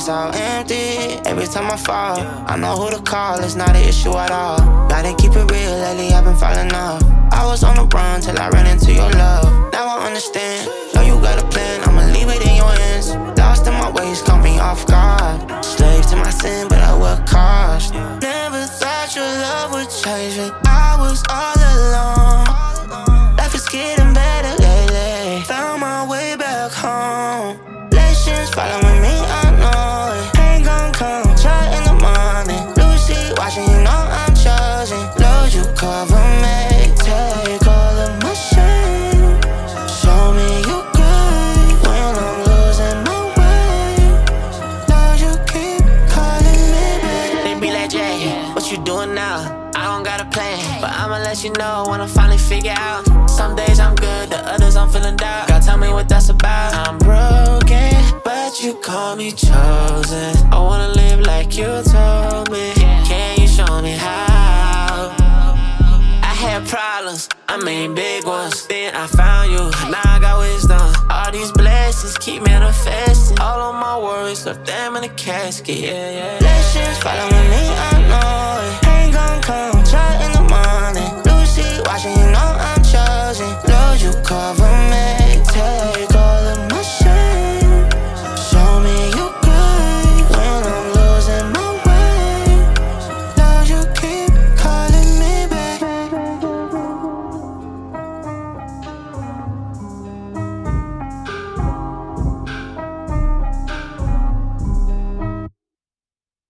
it's all empty. Every time I fall, I know who to call, it's not an issue at all. Gotta keep it real, lately I've been falling off. I was on the run till I ran into your love. Now I understand, know you got a plan, I'ma leave it in your hands. Lost in my ways, caught me off guard. Slave to my sin, but at what cost? Never thought your love would change me. I was all alone. Life is getting better lately. Found my way back home. Blessings following me, I know it. Ain't gon' come, try in the morning. Lucy watching, you know I'm chosen. Lord, you cover me, take all of my shame. Show me you good when I'm losing my way. Lord, you keep calling me back. They be like, Jay, what you doing now? I don't got a plan, but I'ma let you know when I finally figure out. Some days I'm good, the others I'm feeling down. God, tell me what that's about. I'm broken, but you call me chosen. I wanna live like you told me. Can you show me how? I had problems, I mean big ones. Then I found you, now I got wisdom. All these blessings keep manifesting. All of my worries, left them in a casket, yeah, yeah. Blessings following me, I know it. Ain't gon' come, try in the morning. Lucy watching, you know I'm chosen. Lord, you cover me.